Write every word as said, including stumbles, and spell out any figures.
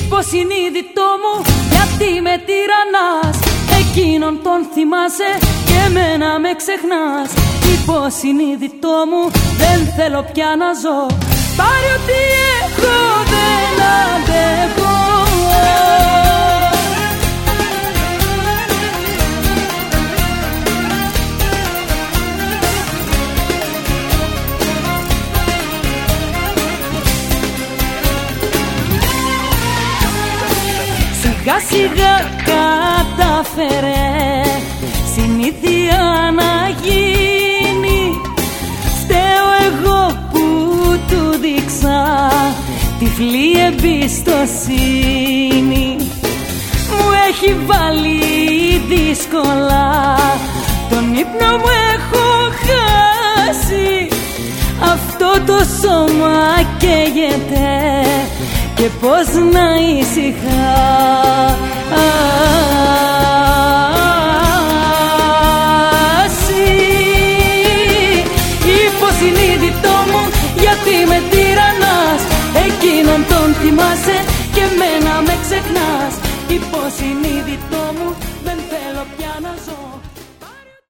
Υποσυνείδητό μου, γιατί με τυραννάς. Εκείνον τον θυμάσαι και εμένα με ξεχνάς. Υποσυνείδητό μου, δεν θέλω πια να ζω. Πάρε ό,τι έχω, δεν αντέχω. Σιγά σιγά κατάφερε συνήθεια να γίνει. Φταίω εγώ που του δείξα τυφλή εμπιστοσύνη. Μου έχει βάλει δύσκολα, τον ύπνο μου έχω χάσει. Αυτό το σώμα καίγεται και πώς να ησυχάσει. Υποσυνείδητό μου, γιατί με τυραννάς. Εκείνον τον θυμάσαι και εμένα με ξεχνάς. Υποσυνείδητό μου, δεν θέλω πια να ζω.